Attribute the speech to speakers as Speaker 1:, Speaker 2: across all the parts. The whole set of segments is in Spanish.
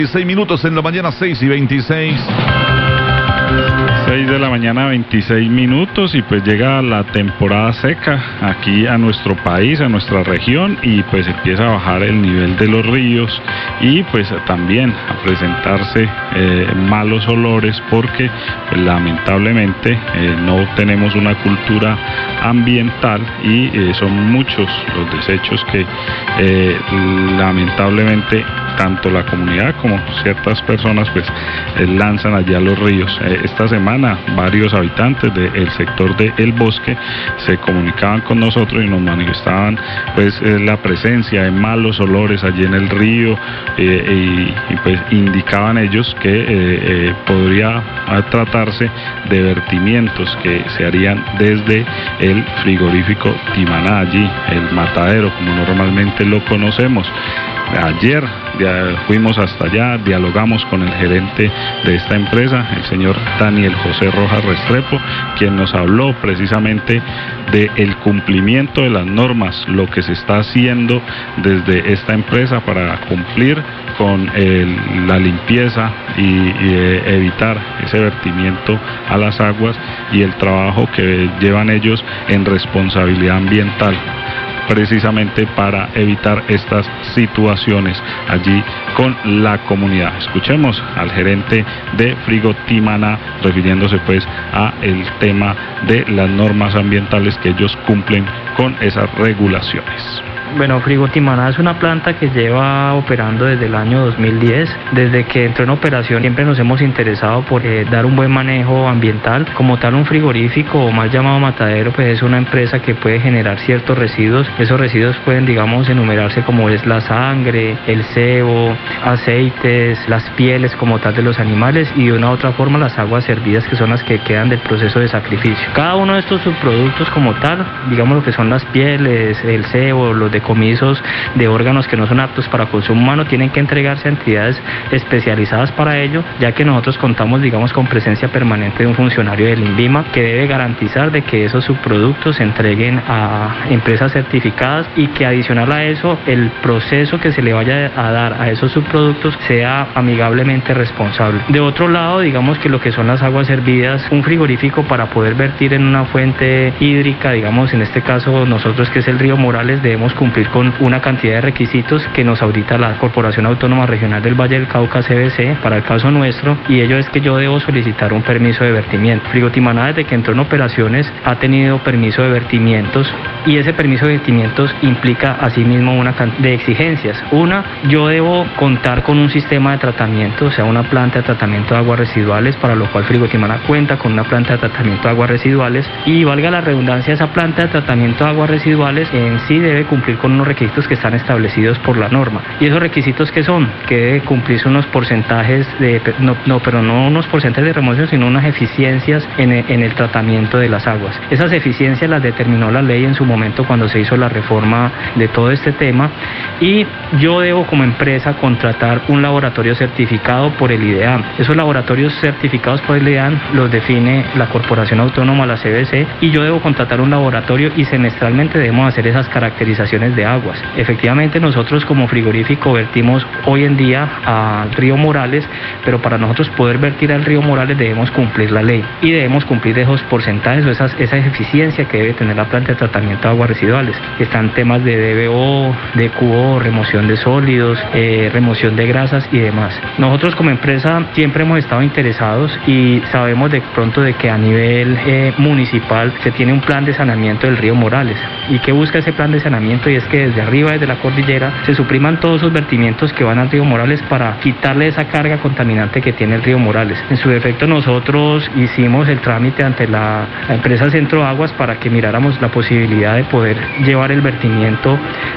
Speaker 1: 6 minutos en la mañana, 6:26.
Speaker 2: 6 de la mañana, 26 minutos, y pues llega la temporada seca aquí a nuestro país, a nuestra región, y pues empieza a bajar el nivel de los ríos y pues también a presentarse malos olores, porque pues, lamentablemente no tenemos una cultura ambiental y son muchos los desechos que lamentablemente tanto la comunidad como ciertas personas pues lanzan allá a los ríos. Esta semana varios habitantes del sector de El Bosque se comunicaban con nosotros y nos manifestaban pues la presencia de malos olores allí en el río y pues indicaban ellos que podría tratarse de vertimientos que se harían desde el frigorífico Timaná, allí el matadero como normalmente lo conocemos. Ayer fuimos hasta allá, dialogamos con el gerente de esta empresa, el señor Daniel José Rojas Restrepo, quien nos habló precisamente del cumplimiento de las normas, lo que se está haciendo desde esta empresa para cumplir con la limpieza y evitar ese vertimiento a las aguas y el trabajo que llevan ellos en responsabilidad ambiental, precisamente para evitar estas situaciones allí con la comunidad. Escuchemos al gerente de Frigo Timaná refiriéndose pues a el tema de las normas ambientales que ellos cumplen con esas regulaciones.
Speaker 3: Bueno, Frigo Timaná es una planta que lleva operando desde el año 2010. Desde que entró en operación siempre nos hemos interesado por dar un buen manejo ambiental. Como tal, un frigorífico o mal llamado matadero pues es una empresa que puede generar ciertos residuos. Esos residuos pueden, digamos, enumerarse como es la sangre, el sebo, aceites, las pieles como tal de los animales y de una u otra forma las aguas hervidas, que son las que quedan del proceso de sacrificio. Cada uno de estos subproductos como tal, digamos lo que son las pieles, el sebo, los decomisos de órganos que no son aptos para consumo humano, tienen que entregarse a entidades especializadas para ello, ya que nosotros contamos, digamos, con presencia permanente de un funcionario del INVIMA que debe garantizar de que esos subproductos se entreguen a empresas certificadas y que adicional a eso el proceso que se le vaya a dar a esos subproductos sea amigablemente responsable. De otro lado, digamos que lo que son las aguas hervidas, un frigorífico para poder vertir en una fuente hídrica, digamos en este caso nosotros que es el río Morales, debemos cumplir con una cantidad de requisitos que nos audita la Corporación Autónoma Regional del Valle del Cauca, CVC, para el caso nuestro, y ello es que yo debo solicitar un permiso de vertimiento. Frigo Timaná, desde que entró en operaciones, ha tenido permiso de vertimientos y ese permiso de vertimientos implica asimismo una cantidad de exigencias. Una, yo debo contar con un sistema de tratamiento, o sea, una planta de tratamiento de aguas residuales, para lo cual Frigo Timaná cuenta con una planta de tratamiento de aguas residuales y, valga la redundancia, esa planta de tratamiento de aguas residuales en sí debe cumplir con unos requisitos que están establecidos por la norma. ¿Y esos requisitos qué son? Que debe cumplirse unos porcentajes no unos porcentajes de remoción, sino unas eficiencias en el tratamiento de las aguas. Esas eficiencias las determinó la ley en su momento cuando se hizo la reforma de todo este tema, y yo debo como empresa contratar un laboratorio certificado por el IDEAM. Esos laboratorios certificados por el IDEAM los define la Corporación Autónoma, la CVC, y yo debo contratar un laboratorio y semestralmente debemos hacer esas caracterizaciones de aguas. Efectivamente, nosotros como frigorífico vertimos hoy en día al río Morales, pero para nosotros poder vertir al río Morales debemos cumplir la ley y debemos cumplir esos porcentajes o esa eficiencia que debe tener la planta de tratamiento de aguas residuales. Están temas de DBO, DQO, remoción de sólidos, remoción de grasas y demás. Nosotros como empresa siempre hemos estado interesados y sabemos de pronto de que a nivel municipal se tiene un plan de saneamiento del río Morales. ¿Y qué busca ese plan de saneamiento? Y es que desde arriba, desde la cordillera, se supriman todos esos vertimientos que van al río Morales para quitarle esa carga contaminante que tiene el río Morales. En su defecto, nosotros hicimos el trámite ante la empresa Centro Aguas para que miráramos la posibilidad de poder llevar el vertimiento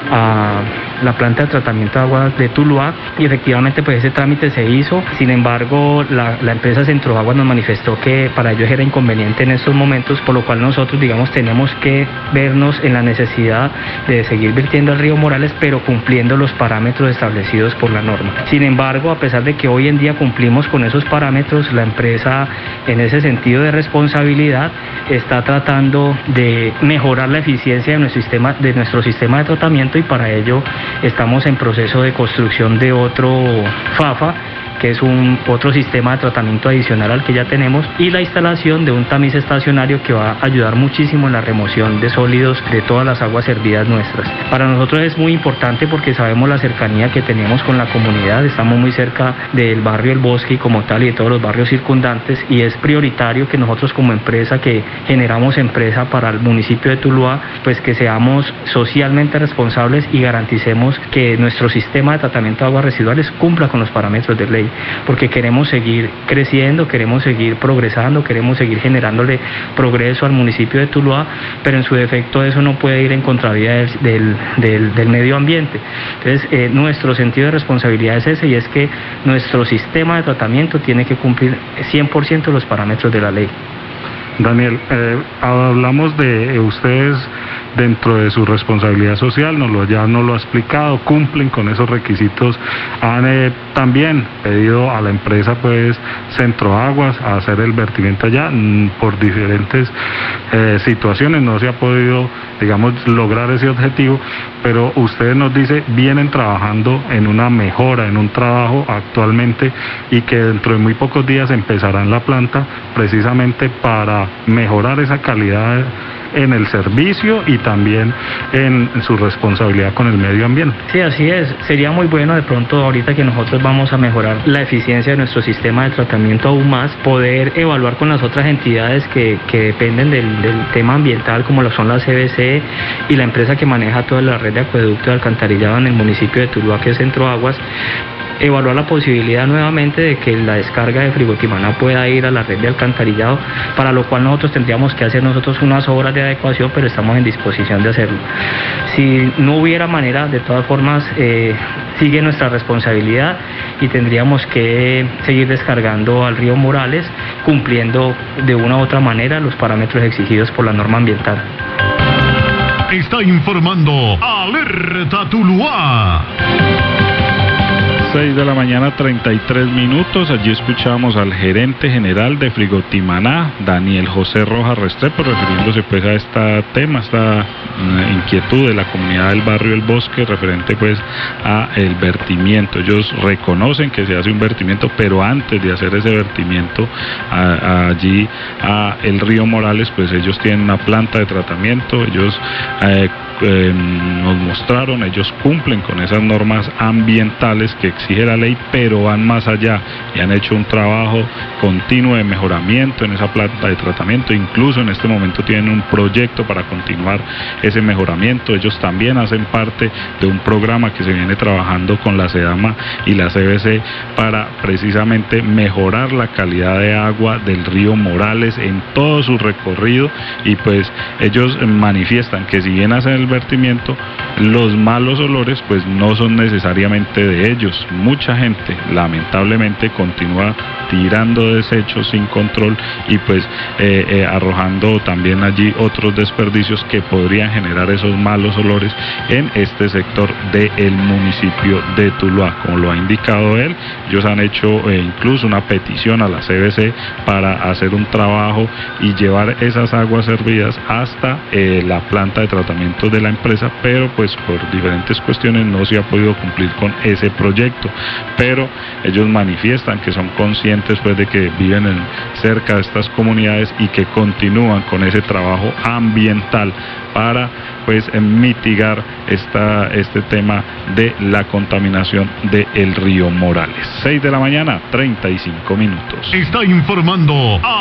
Speaker 3: a la planta de tratamiento de aguas de Tuluá, y efectivamente pues ese trámite se hizo. Sin embargo, la empresa Centro Aguas nos manifestó que para ellos era inconveniente en estos momentos, por lo cual nosotros, digamos, tenemos que vernos en la necesidad de seguir seguir vertiendo al río Morales, pero cumpliendo los parámetros establecidos por la norma. Sin embargo, a pesar de que hoy en día cumplimos con esos parámetros, la empresa, en ese sentido de responsabilidad, está tratando de mejorar la eficiencia de nuestro sistema de tratamiento, y para ello estamos en proceso de construcción de otro FAFA, que es otro sistema de tratamiento adicional al que ya tenemos, y la instalación de un tamiz estacionario que va a ayudar muchísimo en la remoción de sólidos de todas las aguas servidas nuestras. Para nosotros es muy importante porque sabemos la cercanía que tenemos con la comunidad, estamos muy cerca del barrio El Bosque y como tal y de todos los barrios circundantes, y es prioritario que nosotros como empresa que generamos empresa para el municipio de Tuluá, pues que seamos socialmente responsables y garanticemos que nuestro sistema de tratamiento de aguas residuales cumpla con los parámetros de ley, porque queremos seguir creciendo, queremos seguir progresando, queremos seguir generándole progreso al municipio de Tuluá, pero en su defecto eso no puede ir en contravía del medio ambiente. Entonces, nuestro sentido de responsabilidad es ese, y es que nuestro sistema de tratamiento tiene que cumplir 100% los parámetros de la ley.
Speaker 2: Daniel, hablamos de ustedes dentro de su responsabilidad social, ya nos lo ha explicado, cumplen con esos requisitos. Han también pedido a la empresa pues Centro Aguas a hacer el vertimiento allá. Por diferentes situaciones no se ha podido, digamos, lograr ese objetivo, pero ustedes nos dice vienen trabajando en una mejora, en un trabajo actualmente, y que dentro de muy pocos días empezarán la planta precisamente para mejorar esa calidad en el servicio y también en su responsabilidad con el medio ambiente.
Speaker 3: Sí, así es. Sería muy bueno de pronto, ahorita que nosotros vamos a mejorar la eficiencia de nuestro sistema de tratamiento aún más, poder evaluar con las otras entidades que dependen del tema ambiental, como lo son la CBC y la empresa que maneja toda la red de acueducto y alcantarillado en el municipio de Tuluá, que es Centro Aguas, evaluar la posibilidad nuevamente de que la descarga de Frigotimaná pueda ir a la red de alcantarillado, para lo cual nosotros tendríamos que hacer unas obras de adecuación, pero estamos en disposición de hacerlo. Si no hubiera manera, de todas formas, sigue nuestra responsabilidad y tendríamos que seguir descargando al río Morales, cumpliendo de una u otra manera los parámetros exigidos por la norma ambiental.
Speaker 1: Está informando Alerta Tuluá.
Speaker 2: 6 de la mañana, 33 minutos. Allí escuchamos al gerente general de Frigotimaná, Daniel José Rojas Restrepo, refiriéndose pues a este tema, esta inquietud de la comunidad del barrio El Bosque referente pues a el vertimiento. Ellos reconocen que se hace un vertimiento, pero antes de hacer ese vertimiento allí a el río Morales, pues ellos tienen una planta de tratamiento. Ellos nos mostraron, ellos cumplen con esas normas ambientales que exige la ley, pero van más allá y han hecho un trabajo continuo de mejoramiento en esa planta de tratamiento. Incluso en este momento tienen un proyecto para continuar ese mejoramiento. Ellos también hacen parte de un programa que se viene trabajando con la SEDAMA y la CBC para precisamente mejorar la calidad de agua del río Morales en todo su recorrido, y pues ellos manifiestan que si bien hacen el vertimiento, los malos olores pues no son necesariamente de ellos. Mucha gente lamentablemente continúa tirando desechos sin control y pues arrojando también allí otros desperdicios que podrían generar esos malos olores en este sector del municipio de Tuluá. Como lo ha indicado él, ellos han hecho incluso una petición a la CBC para hacer un trabajo y llevar esas aguas servidas hasta la planta de tratamiento de la empresa, pero pues por diferentes cuestiones no se ha podido cumplir con ese proyecto. Pero ellos manifiestan que son conscientes pues de que viven cerca de estas comunidades y que continúan con ese trabajo ambiental para pues mitigar este tema de la contaminación del río Morales. 6 de la mañana, 35 minutos.
Speaker 1: Está informando